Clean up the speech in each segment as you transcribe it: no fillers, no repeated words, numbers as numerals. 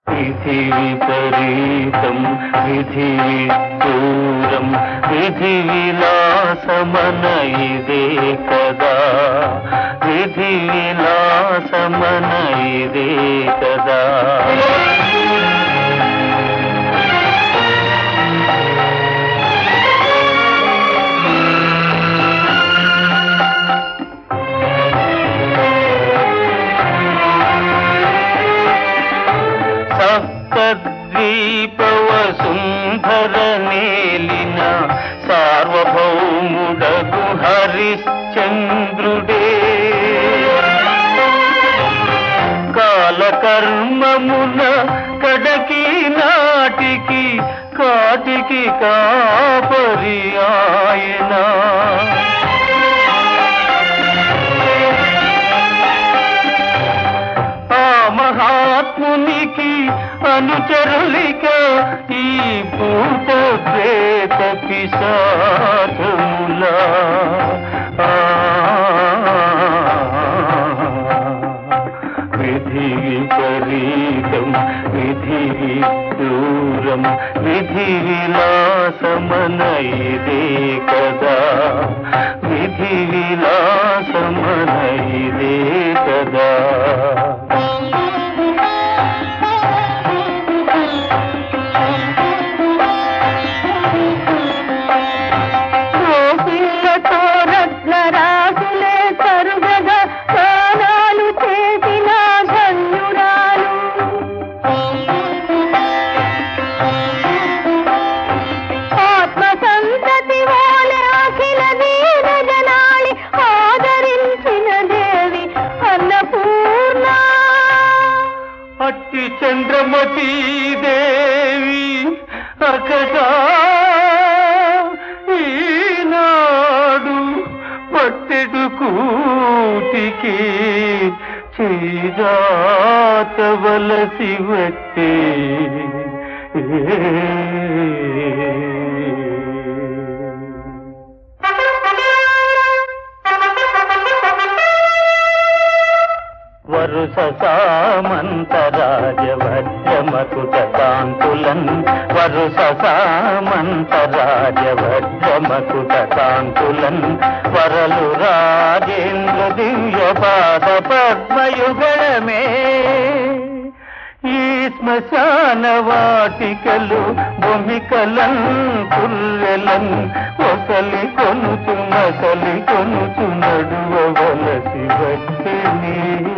విధి విపరీతం విధి విదూరం విధి విలాసమన ఇదే కదా విధి విలాసమన ఇదే కదా సప్తద్వీపవసుంధర నేలిన సార్వభౌముడగు హరిశ్చంద్రుడే కాలకర్మమున కడకి నాటికి కాటికి కాపరి ఆయన మహాత్మునికి అనుచరులిక ఈ భూత ప్రేత పిశాచములా విధి విపరీతం విధి విదూరం విధి విలాసమన ఇదే కదా విధి విలాసమన ఇదే కదా చంద్రమతి దేవి అకదా ఈనాడు పట్టెడు కూటికి చేజాతవలసి వచ్చే వరుస సామంతరాజవజ్రమకుట కాంతులన్ వరుస సామంతరాజవజ్రమకుట కాంతులన్ వరలు రాజేంద్ర దివ్య పాద పద్మయుగళమే ఈ శ్మశాన వాటికలు భూమికలన్ పుర్రెలన్ ఒసలి కొనుచు మసలి కొనుచు నడువవలసి వచ్చేని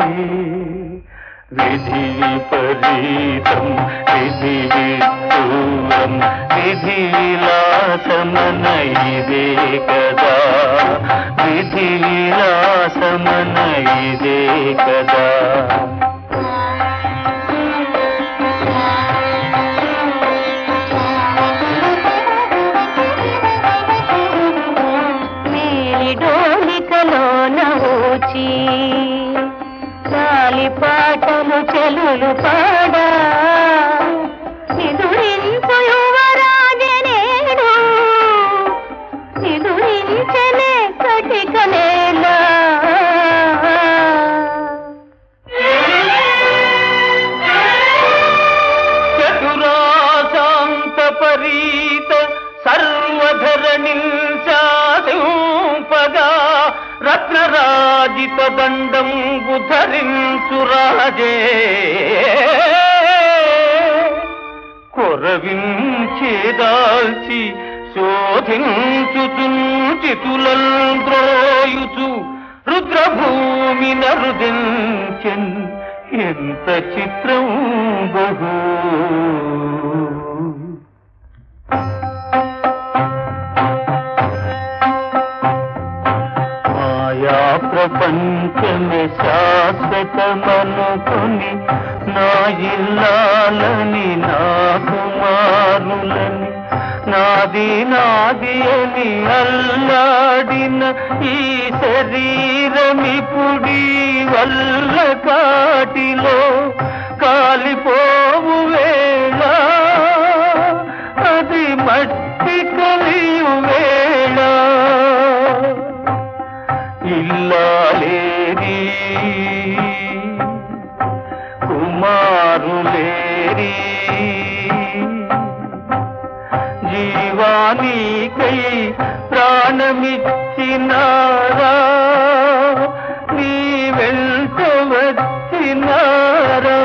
విధి విపరీతం విధి విదూరం విధి విలాసమన ఇదే కదా విధి విలాసమన ఇదే కదా గాలి పాటలు చెలులు పాడా నిదురించు యువరాజనేడు నిదురించలే కటికనేలా చతురాశాంత పరీత సర్వధరణి శాసింపగా రత్నరాజిత దండం ధరించురాజే కొరవించేదాల్చి శోధించుచుచితులంద్రోయుచు రుద్రభూమి నరుదించెన్ ఎంత చిత్రం బహు ప్రపంచమే శాశ్వతమనుకుని నా ఇల్లాలని నా కుమారులని నాది నాది అని అల్లాడిన ఈ శరీరమిపుడి వల్ల కాటిలో కాలిపోవు వేళ అది మట్టి కలియు వేళ ఇల్లాలేని కుమారులే చేరి జీవానికై ప్రాణమిచ్చినారా, నీ వెంట వచ్చినారా.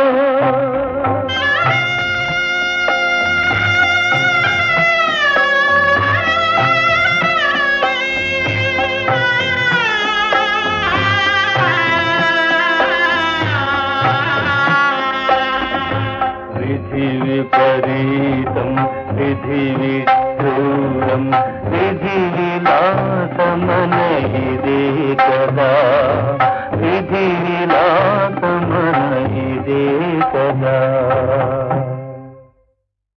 విధి విపరీతం విధి విక్రూరం విధి విలాసమన ఇదే కదా, విధి విలాసమన ఇదే కదా.